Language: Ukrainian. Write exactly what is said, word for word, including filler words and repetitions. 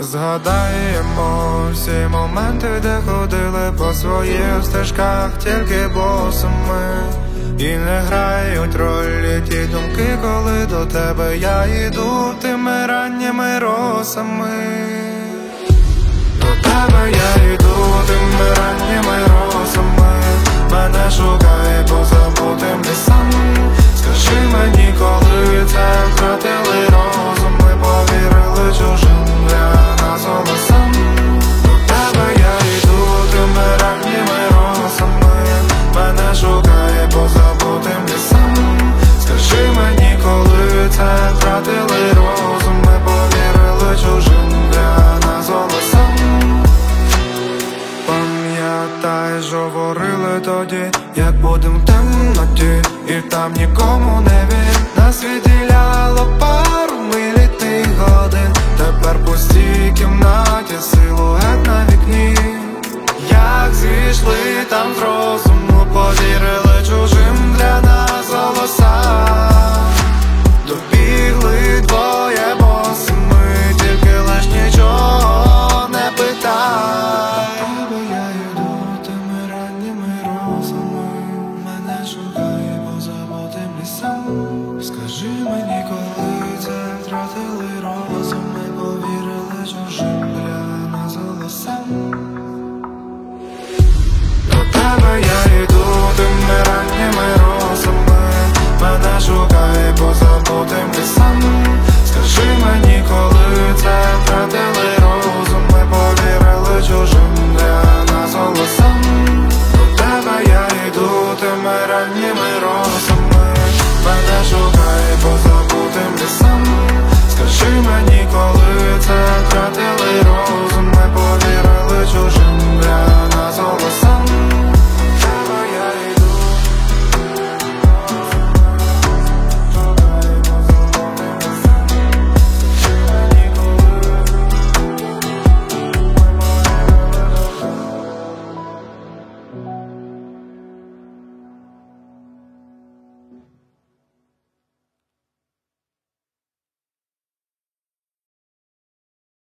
Згадаємо всі моменти, де ходили по своїх стежках, тільки босими. І не грають ролі ті думки, коли до тебе я йду тими ранніми росами. До тебе я йду тими ранніми росами. Мене шукає по забутим лісам. Скажи мені, коли це втратили розум. Ми повірили чужим